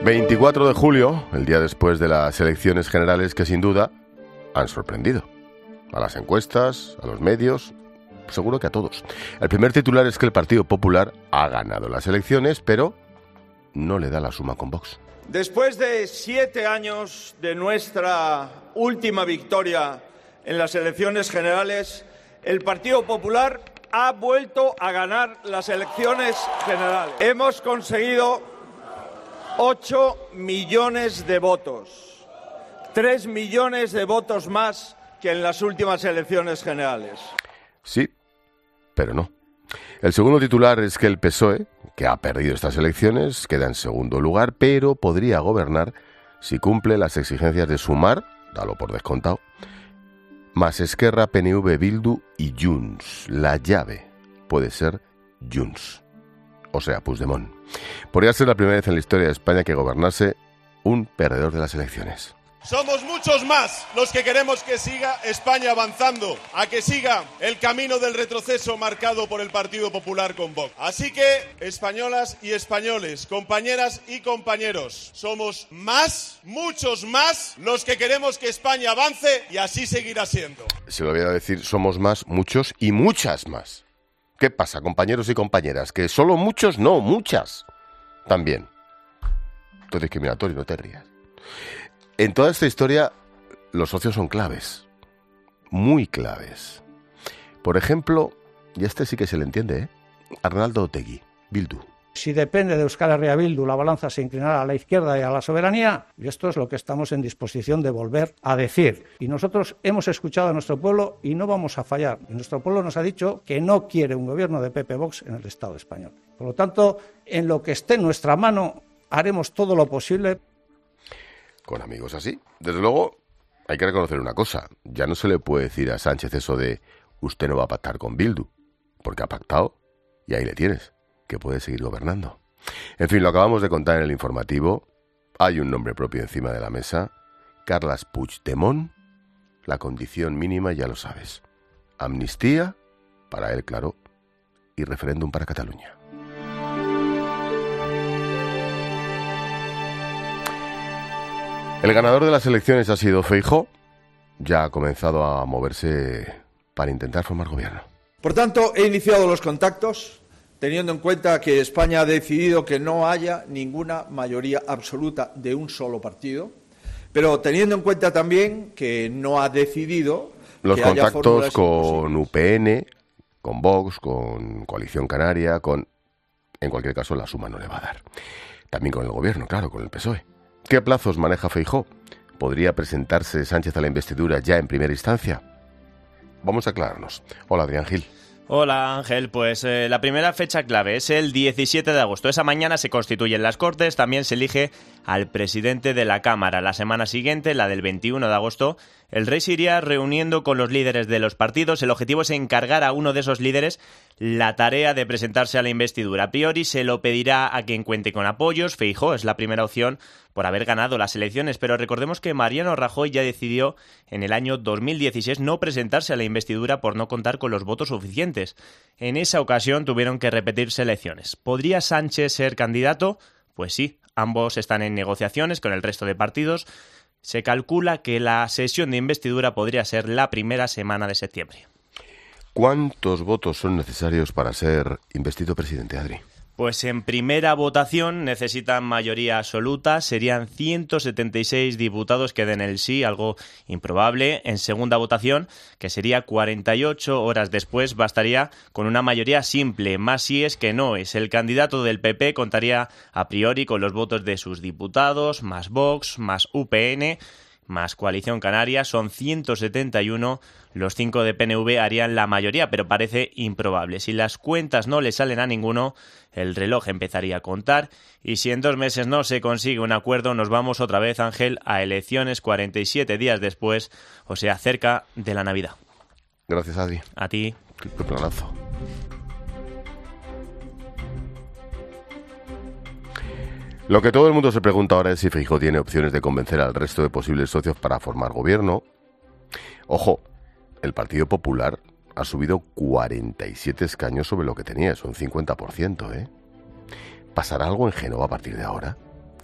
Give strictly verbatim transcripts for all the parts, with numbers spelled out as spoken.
veinticuatro de julio, el día después de las elecciones generales que sin duda han sorprendido a las encuestas, a los medios, seguro que a todos. El primer titular es que el Partido Popular ha ganado las elecciones, pero no le da la suma con Vox. Después de siete años de nuestra última victoria en las elecciones generales, el Partido Popular ha vuelto a ganar las elecciones generales. Hemos conseguido ocho millones de votos, tres millones de votos más que en las últimas elecciones generales. Sí, pero no. El segundo titular es que el P S O E, que ha perdido estas elecciones, queda en segundo lugar, pero podría gobernar si cumple las exigencias de Sumar, dalo por descontado, más Esquerra, P N V, Bildu y Junts. La llave puede ser Junts, o sea, Puigdemont. Podría ser la primera vez en la historia de España que gobernase un perdedor de las elecciones. Somos muchos más los que queremos que siga España avanzando, a que siga el camino del retroceso marcado por el Partido Popular con Vox. Así que, españolas y españoles, compañeras y compañeros, somos más, muchos más, los que queremos que España avance y así seguirá siendo. Se lo voy a decir, somos más, muchos y muchas más. ¿Qué pasa, compañeros y compañeras? ¿Que solo muchos? No, muchas. También. Esto es discriminatorio, no te rías. En toda esta historia, los socios son claves, muy claves. Por ejemplo, y este sí que se le entiende, ¿eh? Arnaldo Otegi, Bildu. Si depende de Euskal Herria Bildu, la balanza se inclinará a la izquierda y a la soberanía, y esto es lo que estamos en disposición de volver a decir. Y nosotros hemos escuchado a nuestro pueblo y no vamos a fallar. Y nuestro pueblo nos ha dicho que no quiere un gobierno de P P Vox en el Estado español. Por lo tanto, en lo que esté en nuestra mano, haremos todo lo posible. Con amigos así. Desde luego, hay que reconocer una cosa. Ya no se le puede decir a Sánchez eso de usted no va a pactar con Bildu, porque ha pactado y ahí le tienes, que puede seguir gobernando. En fin, lo acabamos de contar en el informativo. Hay un nombre propio encima de la mesa. Carles Puigdemont. La condición mínima ya lo sabes. Amnistía, para él claro, y referéndum para Cataluña. El ganador de las elecciones ha sido Feijóo. Ya ha comenzado a moverse para intentar formar gobierno. Por tanto, he iniciado los contactos, teniendo en cuenta que España ha decidido que no haya ninguna mayoría absoluta de un solo partido, pero teniendo en cuenta también que no ha decidido los que haya contactos con U P N, con Vox, con Coalición Canaria, con... En cualquier caso, la suma no le va a dar. También con el gobierno, claro, con el P S O E. ¿Qué plazos maneja Feijóo? ¿Podría presentarse Sánchez a la investidura ya en primera instancia? Vamos a aclararnos. Hola, Adrián Gil. Hola Ángel, pues eh, la primera fecha clave es el diecisiete de agosto. Esa mañana se constituyen las Cortes, también se elige al presidente de la Cámara. La semana siguiente, la del veintiuno de agosto, el rey se iría reuniendo con los líderes de los partidos. El objetivo es encargar a uno de esos líderes la tarea de presentarse a la investidura. A priori se lo pedirá a quien cuente con apoyos. Feijóo es la primera opción por haber ganado las elecciones, pero recordemos que Mariano Rajoy ya decidió en el año dos mil dieciséis no presentarse a la investidura por no contar con los votos suficientes. En esa ocasión tuvieron que repetirse elecciones. ¿Podría Sánchez ser candidato? Pues sí, ambos están en negociaciones con el resto de partidos. Se calcula que la sesión de investidura podría ser la primera semana de septiembre. ¿Cuántos votos son necesarios para ser investido presidente, Adri? Pues en primera votación necesitan mayoría absoluta, serían ciento setenta y seis diputados que den el sí, algo improbable. En segunda votación, que sería cuarenta y ocho horas después, bastaría con una mayoría simple, más síes que noes. El candidato del P P contaría a priori con los votos de sus diputados, más Vox, más U P N, más Coalición Canaria, son ciento setenta y uno. Los cinco de P N V harían la mayoría, pero parece improbable. Si las cuentas no le salen a ninguno, el reloj empezaría a contar. Y si en dos meses no se consigue un acuerdo, nos vamos otra vez, Ángel, a elecciones cuarenta y siete días después, o sea, cerca de la Navidad. Gracias, Adri. A ti. Qué planazo. Lo que todo el mundo se pregunta ahora es si Feijóo tiene opciones de convencer al resto de posibles socios para formar gobierno. Ojo, el Partido Popular ha subido cuarenta y siete escaños sobre lo que tenía, es un cincuenta por ciento, ¿eh? ¿Pasará algo en Génova a partir de ahora?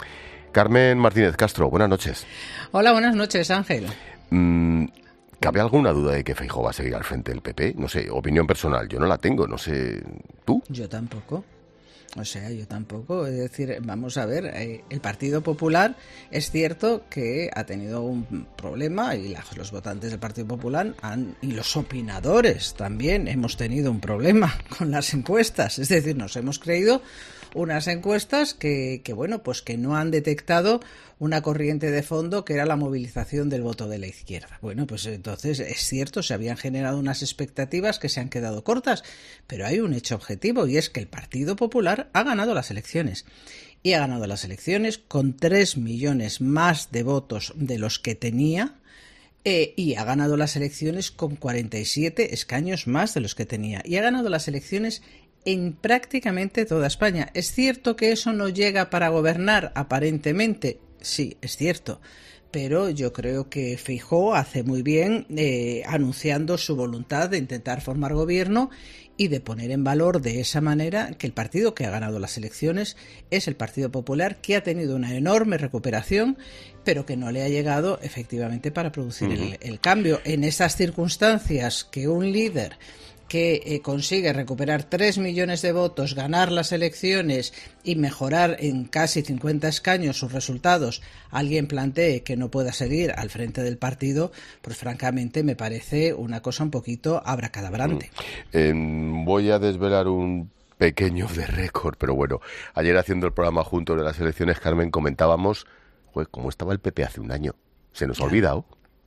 Carmen Martínez Castro, buenas noches. Hola, buenas noches, Ángel. Mm, ¿Cabe alguna duda de que Feijóo va a seguir al frente del P P? No sé, opinión personal, yo no la tengo, no sé, ¿tú? Yo tampoco. O sea, yo tampoco. Es decir, vamos a ver, eh, el Partido Popular es cierto que ha tenido un problema y la, los votantes del Partido Popular han, y los opinadores también hemos tenido un problema con las encuestas. Es decir, nos hemos creído unas encuestas que, que, bueno, pues que no han detectado una corriente de fondo que era la movilización del voto de la izquierda. Bueno, pues entonces es cierto, se habían generado unas expectativas que se han quedado cortas, pero hay un hecho objetivo y es que el Partido Popular ha ganado las elecciones. Y ha ganado las elecciones con tres millones más de votos de los que tenía. Eh, y ha ganado las elecciones con cuarenta y siete escaños más de los que tenía. Y ha ganado las elecciones en prácticamente toda España. Es cierto que eso no llega para gobernar, aparentemente. Sí, es cierto. Pero yo creo que Feijóo hace muy bien eh, anunciando su voluntad de intentar formar gobierno y de poner en valor de esa manera que el partido que ha ganado las elecciones es el Partido Popular, que ha tenido una enorme recuperación, pero que no le ha llegado efectivamente para producir uh-huh. el, el cambio. En esas circunstancias que un líder que eh, consigue recuperar tres millones de votos, ganar las elecciones y mejorar en casi cincuenta escaños sus resultados, alguien plantee que no pueda seguir al frente del partido, pues francamente me parece una cosa un poquito abracadabrante. Mm. Eh, voy a desvelar un pequeño de récord, pero bueno, ayer haciendo el programa juntos de las elecciones, Carmen, comentábamos pues, cómo estaba el P P hace un año. Se nos ha olvidado.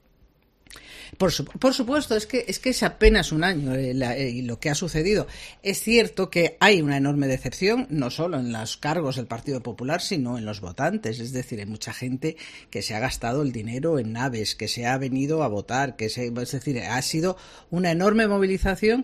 Por, su, por supuesto, es que es que es apenas un año eh, la, eh, lo que ha sucedido. Es cierto que hay una enorme decepción, no solo en los cargos del Partido Popular, sino en los votantes. Es decir, hay mucha gente que se ha gastado el dinero en naves, que se ha venido a votar, que se, es decir, ha sido una enorme movilización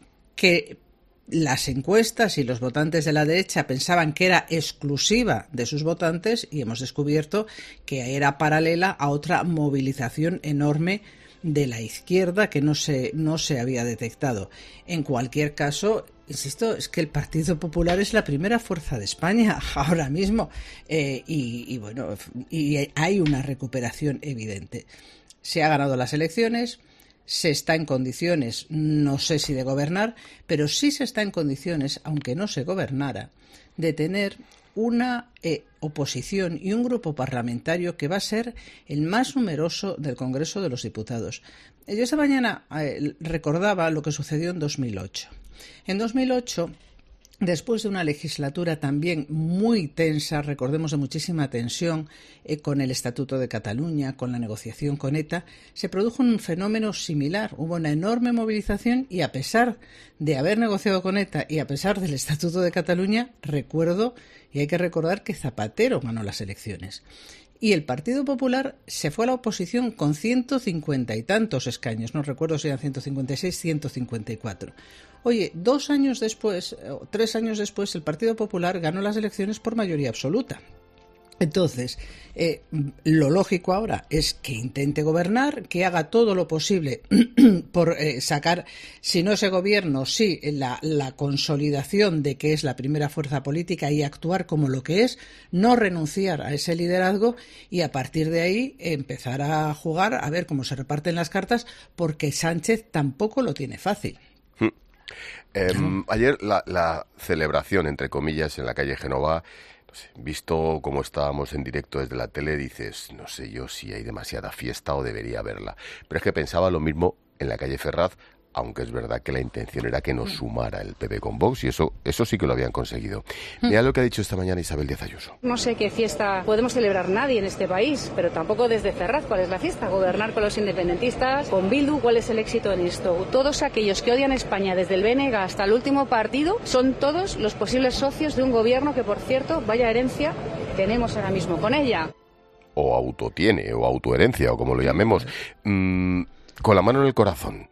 que las encuestas y los votantes de la derecha pensaban que era exclusiva de sus votantes y hemos descubierto que era paralela a otra movilización enorme de la izquierda que no se, no se había detectado. En cualquier caso, insisto, es que el Partido Popular es la primera fuerza de España ahora mismo eh, y, y bueno, y hay una recuperación evidente. Se ha ganado las elecciones, se está en condiciones, no sé si de gobernar, pero sí se está en condiciones, aunque no se gobernara, de tener una eh, oposición y un grupo parlamentario que va a ser el más numeroso del Congreso de los Diputados. Yo esta mañana eh, recordaba lo que sucedió en dos mil ocho. En dos mil ocho, después de una legislatura también muy tensa, recordemos de muchísima tensión, eh, con el Estatuto de Cataluña, con la negociación con ETA, se produjo un fenómeno similar. Hubo una enorme movilización y a pesar de haber negociado con ETA y a pesar del Estatuto de Cataluña, recuerdo, y hay que recordar que Zapatero ganó las elecciones. Y el Partido Popular se fue a la oposición con ciento cincuenta y tantos escaños, no recuerdo si eran ciento cincuenta y seis, ciento cincuenta y cuatro. Oye, dos años después, tres años después, el Partido Popular ganó las elecciones por mayoría absoluta. Entonces, eh, lo lógico ahora es que intente gobernar, que haga todo lo posible por eh, sacar, si no ese gobierno, sí, la, la consolidación de que es la primera fuerza política y actuar como lo que es, no renunciar a ese liderazgo y a partir de ahí empezar a jugar, a ver cómo se reparten las cartas, porque Sánchez tampoco lo tiene fácil. Hmm. Eh, ayer la, la celebración, entre comillas, en la calle Génova, no sé, visto cómo estábamos en directo desde la tele, dices, no sé yo si hay demasiada fiesta o debería haberla. Pero es que pensaba lo mismo en la calle Ferraz, aunque es verdad que la intención era que nos sumara el P P con Vox y eso, eso sí que lo habían conseguido. Mira lo que ha dicho esta mañana Isabel Díaz Ayuso. No sé qué fiesta podemos celebrar nadie en este país, pero tampoco desde Ferraz. ¿Cuál es la fiesta? Gobernar con los independentistas, con Bildu. ¿Cuál es el éxito en esto? Todos aquellos que odian a España, desde el B N G hasta el último partido, son todos los posibles socios de un gobierno que, por cierto, vaya herencia tenemos ahora mismo con ella. O autotiene, o autoherencia, o como lo llamemos. Mm, con la mano en el corazón,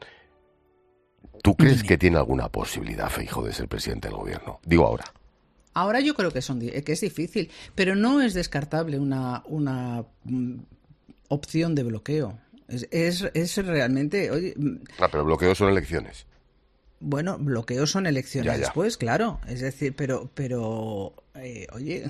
¿tú crees que tiene alguna posibilidad Feijóo de ser presidente del gobierno? Digo ahora. Ahora yo creo que, son, que es difícil, pero no es descartable una, una mm, opción de bloqueo. Es, es, es realmente... Oye, ah, pero bloqueo son elecciones. Bueno, bloqueos son elecciones ya, ya. después, claro. Es decir, pero, pero eh, oye,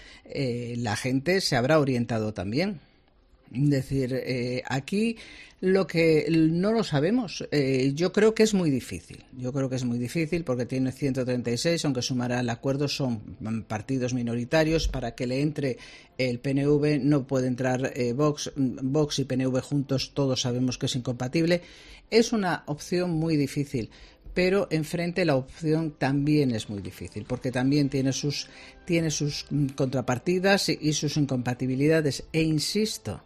eh, la gente se habrá orientado también. Es decir, eh, aquí lo que no lo sabemos, eh, yo creo que es muy difícil. Yo creo que es muy difícil porque tiene ciento treinta y seis, aunque sumará el acuerdo, son partidos minoritarios. Para que le entre el P N V no puede entrar eh, Vox. Vox y P N V juntos todos sabemos que es incompatible. Es una opción muy difícil. Pero enfrente la opción también es muy difícil, porque también tiene sus, tiene sus contrapartidas y, y sus incompatibilidades. E insisto,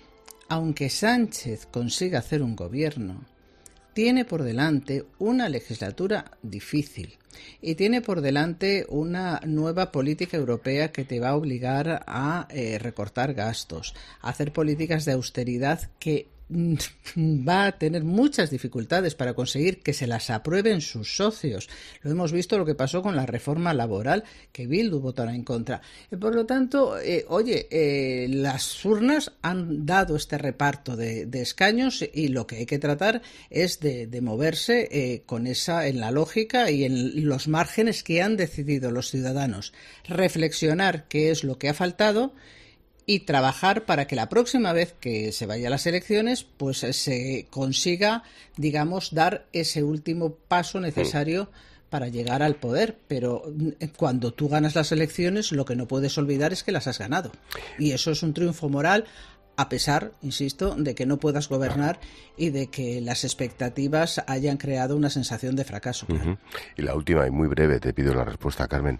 aunque Sánchez consiga hacer un gobierno, tiene por delante una legislatura difícil y tiene por delante una nueva política europea que te va a obligar a eh, recortar gastos, a hacer políticas de austeridad que va a tener muchas dificultades para conseguir que se las aprueben sus socios. Lo hemos visto lo que pasó con la reforma laboral, que Bildu votará en contra. Por lo tanto, eh, oye, eh, las urnas han dado este reparto de, de escaños y lo que hay que tratar es de, de moverse eh, con esa en la lógica y en los márgenes que han decidido los ciudadanos. Reflexionar qué es lo que ha faltado y trabajar para que la próxima vez que se vaya a las elecciones pues se consiga, digamos, dar ese último paso necesario para llegar al poder. Pero cuando tú ganas las elecciones, lo que no puedes olvidar es que las has ganado. Y eso es un triunfo moral, a pesar, insisto, de que no puedas gobernar y de que las expectativas hayan creado una sensación de fracaso. Claro. Uh-huh. Y la última, y muy breve, te pido la respuesta, Carmen.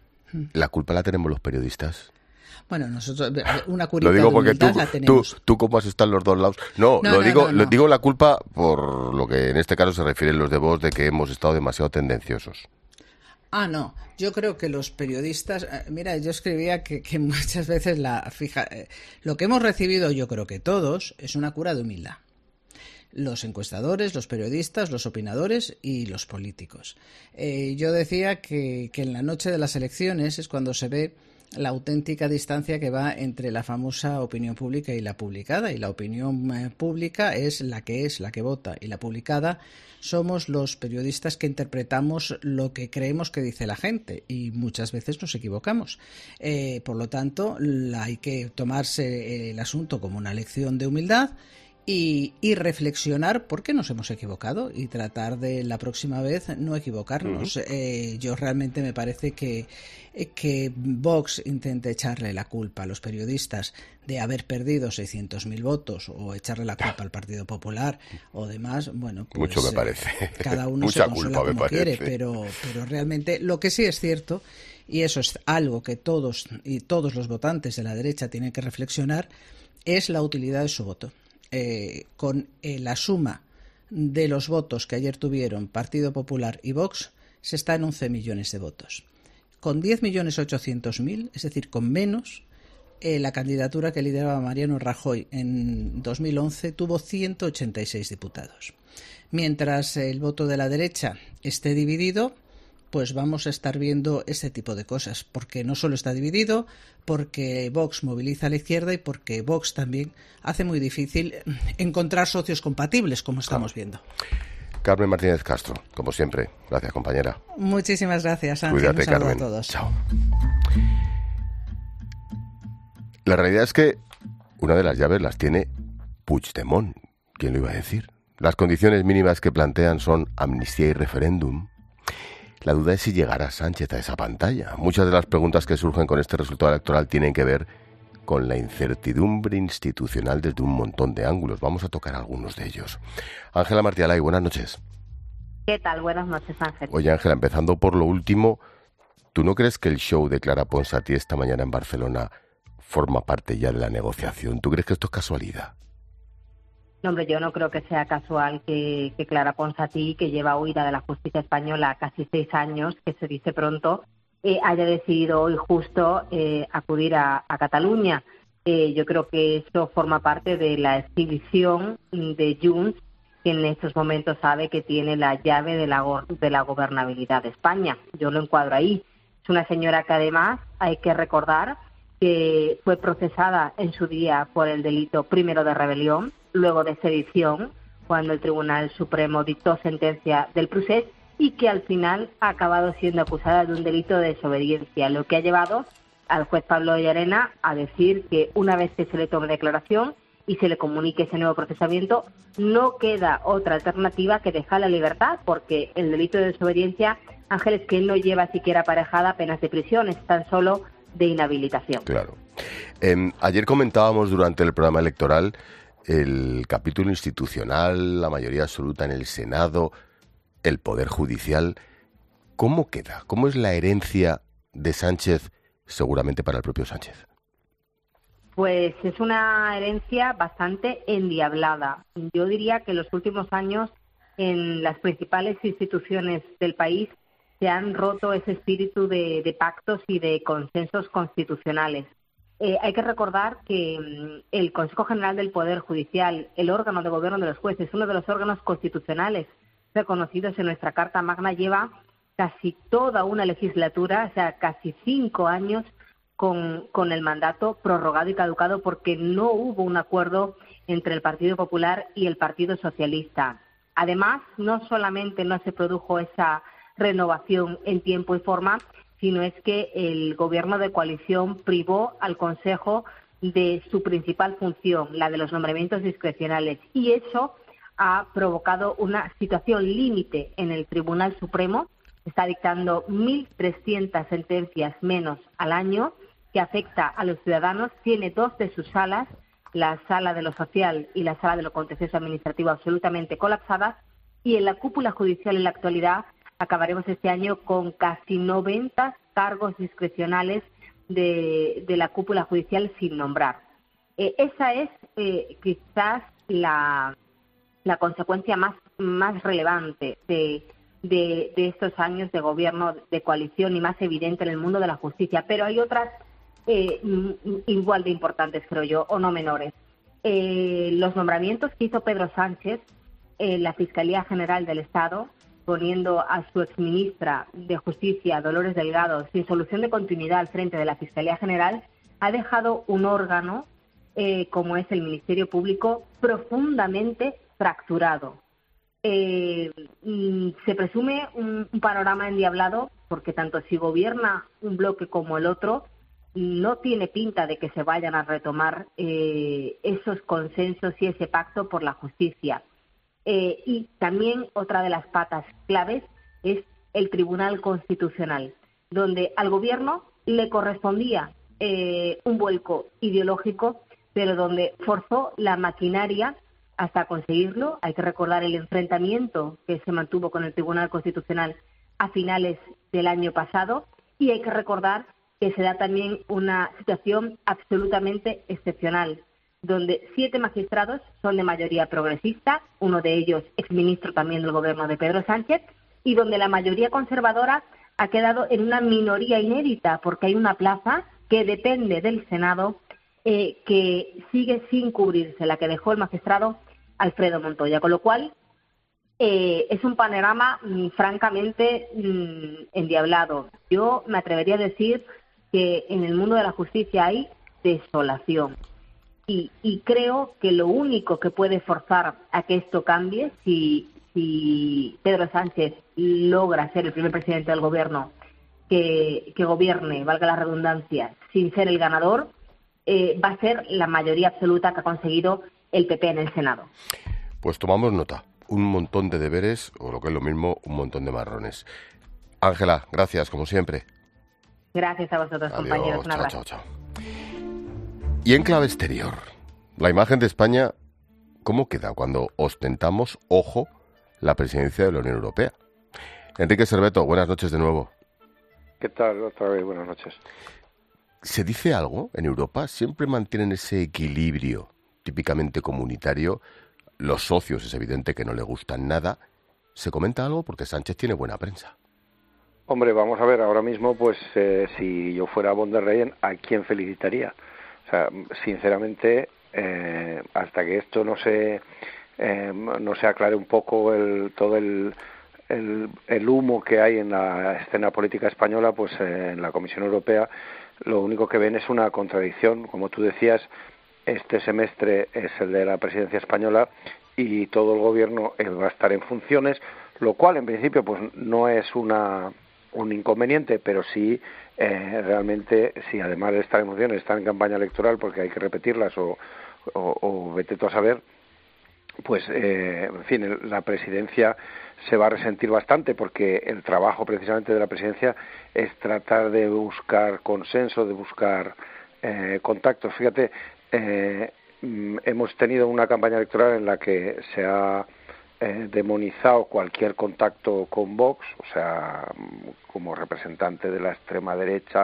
¿La culpa la tenemos los periodistas? Bueno, nosotros una curita lo digo de porque humildad tú, la tenemos. Tú, tú como has estado en los dos lados. No, No, lo no, digo, no, no. lo digo la culpa por lo que en este caso se refieren los de Vox, de que hemos estado demasiado tendenciosos. Ah, no. Yo creo que los periodistas, eh, mira, yo escribía que, que muchas veces la fija, eh, lo que hemos recibido, yo creo que todos, es una cura de humildad. Los encuestadores, los periodistas, los opinadores y los políticos. Eh, yo decía que, que en la noche de las elecciones es cuando se ve la auténtica distancia que va entre la famosa opinión pública y la publicada. Y la opinión eh, pública es la que es, la que vota. Y la publicada somos los periodistas que interpretamos lo que creemos que dice la gente. Y muchas veces nos equivocamos. Eh, por lo tanto, la, hay que tomarse el asunto como una lección de humildad. Y, y reflexionar por qué nos hemos equivocado y tratar de la próxima vez no equivocarnos. Uh-huh. Eh, yo realmente me parece que, que Vox intente echarle la culpa a los periodistas de haber perdido seiscientos mil votos o echarle la culpa al Partido Popular o demás. Bueno, pues mucho me parece. Eh, cada uno Mucha se consuela culpa como me quiere, parece. pero, pero realmente lo que sí es cierto, y eso es algo que todos y todos los votantes de la derecha tienen que reflexionar, es la utilidad de su voto. Eh, con eh, la suma de los votos que ayer tuvieron Partido Popular y Vox, se está en once millones de votos. Con diez millones ochocientos mil, es decir, con menos, eh, la candidatura que lideraba Mariano Rajoy en dos mil once tuvo ciento ochenta y seis diputados. Mientras el voto de la derecha esté dividido, pues vamos a estar viendo ese tipo de cosas, porque no solo está dividido, porque Vox moviliza a la izquierda y porque Vox también hace muy difícil encontrar socios compatibles, como estamos viendo. Carmen Martínez Castro, como siempre. Gracias, compañera. Muchísimas gracias, Ángel. Cuídate, Un saludo Carmen. a todos. Chao. La realidad es que una de las llaves las tiene Puigdemont. ¿Quién lo iba a decir? Las condiciones mínimas que plantean son amnistía y referéndum. La duda es si llegará Sánchez a esa pantalla. Muchas de las preguntas que surgen con este resultado electoral tienen que ver con la incertidumbre institucional desde un montón de ángulos. Vamos a tocar algunos de ellos. Ángela Martialay, buenas noches. ¿Qué tal? Buenas noches, Ángel. Oye, Ángela, empezando por lo último, ¿tú no crees que el show de Clara Ponsatí esta mañana en Barcelona forma parte ya de la negociación? ¿Tú crees que esto es casualidad? No, hombre, yo no creo que sea casual que, que Clara Ponsatí, que lleva huida de la justicia española casi seis años, que se dice pronto, eh, haya decidido hoy justo eh, acudir a, a Cataluña. Eh, yo creo que eso forma parte de la exhibición de Junts, que en estos momentos sabe que tiene la llave de la, de la gobernabilidad de España. Yo lo encuadro ahí. Es una señora que además hay que recordar que fue procesada en su día por el delito primero de rebelión, luego de sedición, cuando el Tribunal Supremo dictó sentencia del procés, y que al final ha acabado siendo acusada de un delito de desobediencia, lo que ha llevado al juez Pablo Llarena a decir que una vez que se le tome declaración y se le comunique ese nuevo procesamiento, no queda otra alternativa que dejar la libertad, porque el delito de desobediencia, Ángeles, que no lleva siquiera aparejada penas de prisión, es tan solo de inhabilitación. Claro. Eh, ayer comentábamos durante el programa electoral el capítulo institucional, la mayoría absoluta en el Senado, el Poder Judicial. ¿Cómo queda? ¿Cómo es la herencia de Sánchez, seguramente para el propio Sánchez? Pues es una herencia bastante endiablada. Yo diría que en los últimos años en las principales instituciones del país se han roto ese espíritu de, de pactos y de consensos constitucionales. Eh, hay que recordar que mm, el Consejo General del Poder Judicial, el órgano de gobierno de los jueces, uno de los órganos constitucionales reconocidos en nuestra Carta Magna, lleva casi toda una legislatura, o sea, casi cinco años con, con el mandato prorrogado y caducado porque no hubo un acuerdo entre el Partido Popular y el Partido Socialista. Además, no solamente no se produjo esa renovación en tiempo y forma, sino es que el gobierno de coalición privó al Consejo de su principal función, la de los nombramientos discrecionales, y eso ha provocado una situación límite en el Tribunal Supremo. Está dictando mil trescientas sentencias menos al año, que afecta a los ciudadanos. Tiene dos de sus salas, la sala de lo social y la sala de lo contencioso administrativo, absolutamente colapsadas, y en la cúpula judicial en la actualidad acabaremos este año con casi noventa cargos discrecionales de, de la cúpula judicial sin nombrar. Eh, esa es eh, quizás la, la consecuencia más, más relevante de, de, de estos años de gobierno de coalición y más evidente en el mundo de la justicia. Pero hay otras eh, igual de importantes, creo yo, o no menores. Eh, los nombramientos que hizo Pedro Sánchez en la Fiscalía General del Estado, poniendo a su exministra de Justicia, Dolores Delgado, sin solución de continuidad al frente de la Fiscalía General, ha dejado un órgano, eh, como es el Ministerio Público, profundamente fracturado. Eh, se presume un, un panorama endiablado, porque tanto si gobierna un bloque como el otro, no tiene pinta de que se vayan a retomar eh, esos consensos y ese pacto por la justicia. Eh, y también otra de las patas claves es el Tribunal Constitucional, donde al Gobierno le correspondía eh, un vuelco ideológico, pero donde forzó la maquinaria hasta conseguirlo. Hay que recordar el enfrentamiento que se mantuvo con el Tribunal Constitucional a finales del año pasado, y hay que recordar que se da también una situación absolutamente excepcional, donde siete magistrados son de mayoría progresista, uno de ellos exministro también del gobierno de Pedro Sánchez, y donde la mayoría conservadora ha quedado en una minoría inédita, porque hay una plaza que depende del Senado eh, que sigue sin cubrirse, la que dejó el magistrado Alfredo Montoya, con lo cual eh, es un panorama mm, francamente mm, endiablado. Yo me atrevería a decir que en el mundo de la justicia hay desolación. Y, y creo que lo único que puede forzar a que esto cambie, si, si Pedro Sánchez logra ser el primer presidente del gobierno que, que gobierne, valga la redundancia, sin ser el ganador, eh, va a ser la mayoría absoluta que ha conseguido el P P en el Senado. Pues tomamos nota. Un montón de deberes, o lo que es lo mismo, un montón de marrones. Ángela, gracias, como siempre. Gracias a vosotros, Adiós, compañeros. Un chao, abrazo. chao, chao. Y en clave exterior, la imagen de España, ¿cómo queda cuando ostentamos, ojo, la presidencia de la Unión Europea? Enrique Serveto, buenas noches de nuevo. ¿Qué tal? Otra vez, buenas noches. ¿Se dice algo en Europa? ¿Siempre mantienen ese equilibrio típicamente comunitario? Los socios es evidente que no le gustan nada. ¿Se comenta algo? Porque Sánchez tiene buena prensa. Hombre, vamos a ver, ahora mismo, pues, eh, si yo fuera von der Leyen, ¿a quién felicitaría? O sea, sinceramente, eh, hasta que esto no se eh, no se aclare un poco el, todo el, el, el humo que hay en la escena política española, pues eh, en la Comisión Europea lo único que ven es una contradicción. Como tú decías, este semestre es el de la presidencia española y todo el gobierno va a estar en funciones. lo cual en principio pues no es una un inconveniente, pero sí eh, realmente, si además de estar en funciones, están en campaña electoral porque hay que repetirlas o, o, o vete tú a saber, pues eh, en fin, la presidencia se va a resentir bastante, porque el trabajo precisamente de la presidencia es tratar de buscar consenso, de buscar eh, contactos. Fíjate, eh, hemos tenido una campaña electoral en la que se ha Eh, demonizado cualquier contacto con Vox, o sea, como representante de la extrema derecha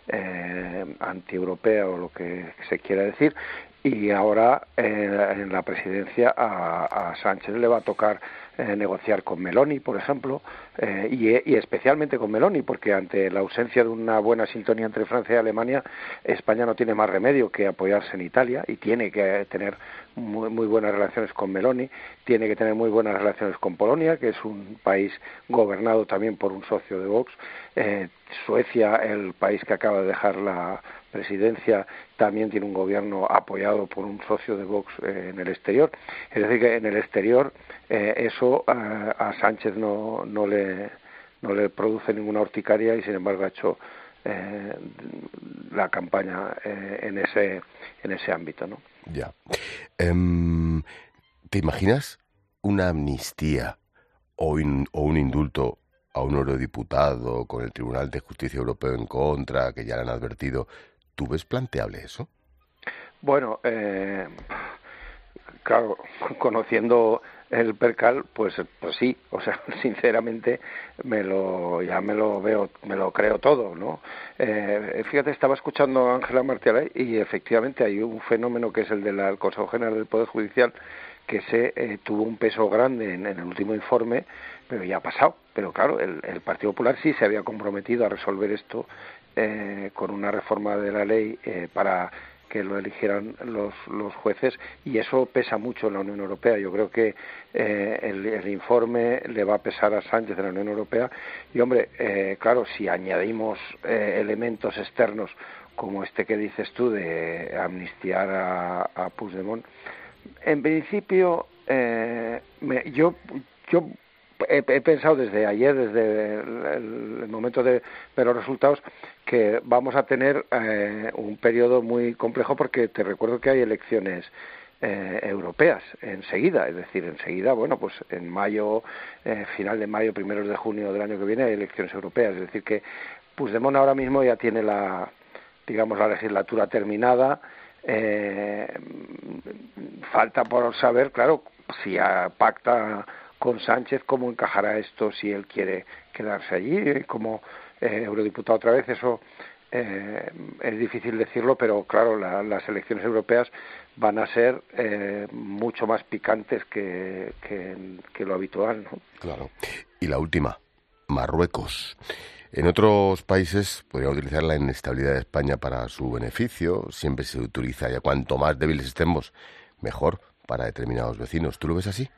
eh, antieuropea o lo que se quiera decir, y ahora eh, en la presidencia a, a Sánchez le va a tocar eh, negociar con Meloni, por ejemplo, eh, y, y especialmente con Meloni, porque ante la ausencia de una buena sintonía entre Francia y Alemania, España no tiene más remedio que apoyarse en Italia, y tiene que tener muy, muy buenas relaciones con Meloni, tiene que tener muy buenas relaciones con Polonia, que es un país gobernado también por un socio de Vox. eh, Suecia, el país que acaba de dejar la presidencia, también tiene un gobierno apoyado por un socio de Vox eh, en el exterior. Es decir, que en el exterior eh, eso a, a Sánchez no, no le no le produce ninguna urticaria, y sin embargo ha hecho eh, la campaña eh, en ese en ese ámbito, ¿no? Ya. Um, ¿Te imaginas una amnistía o, in, o un indulto a un eurodiputado con el Tribunal de Justicia Europeo en contra, que ya le han advertido? ¿Tú ves planteable eso? Bueno, eh, claro, conociendo el percal, pues pues sí, o sea, sinceramente me lo ya me lo veo, me lo creo todo, ¿no? Eh, fíjate, estaba escuchando a Ángela Martialay y efectivamente hay un fenómeno que es el del Consejo General del Poder Judicial, que se eh, tuvo un peso grande en, en el último informe, pero ya ha pasado. Pero claro, el, el Partido Popular sí se había comprometido a resolver esto eh, con una reforma de la ley eh, para que lo eligieran los, los jueces, y eso pesa mucho en la Unión Europea. Yo creo que eh, el, el informe le va a pesar a Sánchez de la Unión Europea, y hombre, eh, claro, si añadimos eh, elementos externos como este que dices tú de amnistiar a, a Puigdemont, en principio eh, me, yo yo He, he pensado desde ayer, desde el, el, el momento de ver los resultados, que vamos a tener eh, un periodo muy complejo, porque te recuerdo que hay elecciones eh, europeas enseguida, es decir, enseguida, bueno, pues en mayo, eh, final de mayo, primeros de junio del año que viene hay elecciones europeas, es decir que Puigdemont ahora mismo ya tiene la, digamos, la legislatura terminada. Eh, falta por saber, claro, si a, pacta con Sánchez cómo encajará esto, si él quiere quedarse allí como eh, eurodiputado otra vez. Eso eh, es difícil decirlo, pero claro, la, las elecciones europeas van a ser eh, mucho más picantes que, que, que lo habitual, ¿no? Claro. Y la última, Marruecos. En otros países podrían utilizar la inestabilidad de España para su beneficio. Siempre se utiliza, ya cuanto más débiles estemos, mejor para determinados vecinos. ¿Tú lo ves así?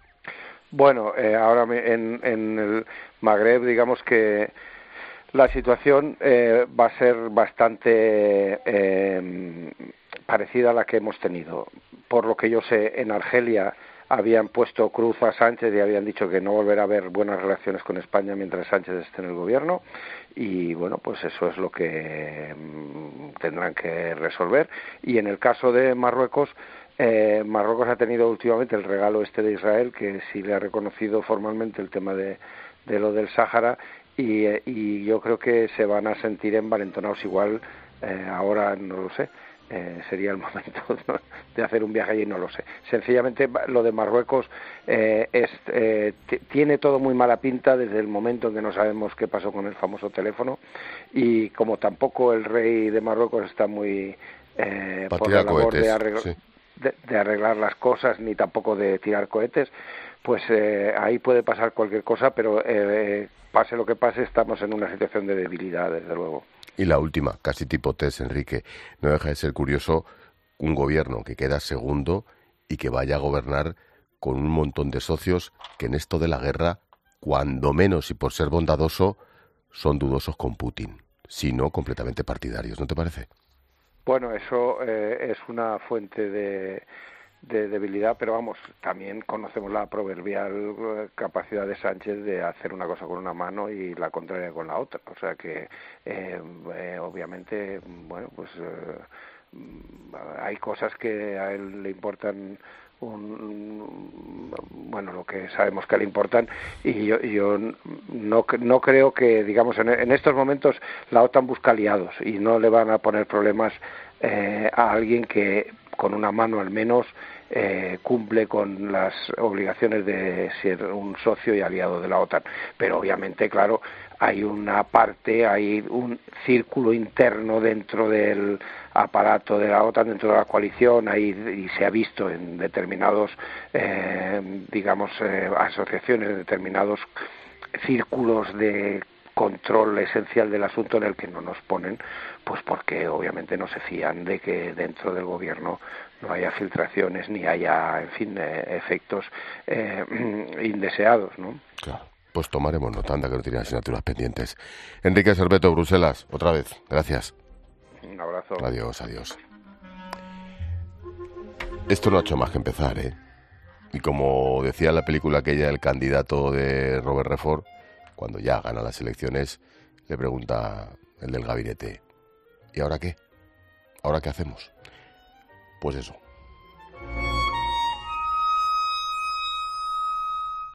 Bueno, eh, ahora me, en, en el Magreb, digamos que la situación eh, va a ser bastante eh, parecida a la que hemos tenido. Por lo que yo sé, en Argelia habían puesto cruz a Sánchez y habían dicho que no volverá a haber buenas relaciones con España mientras Sánchez esté en el gobierno, y bueno, pues eso es lo que mm, tendrán que resolver. Y en el caso de Marruecos, Eh, Marruecos ha tenido últimamente el regalo este de Israel, que sí le ha reconocido formalmente el tema de, de lo del Sáhara, y, eh, y yo creo que se van a sentir envalentonados igual. Eh, ahora no lo sé, eh, sería el momento, ¿no?, de hacer un viaje allí, no lo sé. Sencillamente lo de Marruecos eh, es, eh, t- tiene todo muy mala pinta desde el momento en que no sabemos qué pasó con el famoso teléfono, y como tampoco el rey de Marruecos está muy eh, por la labor de arreglar, sí. De, de arreglar las cosas, ni tampoco de tirar cohetes, pues eh, ahí puede pasar cualquier cosa, pero eh, pase lo que pase, estamos en una situación de debilidad, desde luego. Y la última, casi tipo test, Enrique, no deja de ser curioso un gobierno que queda segundo y que vaya a gobernar con un montón de socios que en esto de la guerra, cuando menos y por ser bondadoso, son dudosos con Putin, sino completamente partidarios, ¿no te parece? Bueno, eso eh, es una fuente de, de debilidad, pero vamos, también conocemos la proverbial capacidad de Sánchez de hacer una cosa con una mano y la contraria con la otra. O sea que, eh, eh, obviamente, bueno, pues eh, hay cosas que a él le importan. Un, bueno, lo que sabemos que le importan, y yo, yo no, no creo que, digamos, en, en estos momentos la OTAN busca aliados y no le van a poner problemas eh, a alguien que con una mano al menos eh, cumple con las obligaciones de ser un socio y aliado de la OTAN. Pero obviamente, claro, hay una parte, hay un círculo interno dentro del aparato de la OTAN, dentro de la coalición, ahí, y se ha visto en determinados, eh, digamos, eh, asociaciones, en determinados círculos de control esencial del asunto en el que no nos ponen, pues porque obviamente no se fían de que dentro del gobierno no haya filtraciones ni haya, en fin, eh, efectos eh, indeseados, ¿no? Claro. Pues tomaremos nota, anda que no tiene asignaturas pendientes. Enrique Serveto, Bruselas, otra vez. Gracias. Un abrazo. Adiós, adiós. Esto no ha hecho más que empezar, ¿eh? Y como decía la película aquella, el candidato de Robert Redford, cuando ya gana las elecciones, le pregunta el del gabinete, ¿y ahora qué? ¿Ahora qué hacemos? Pues eso.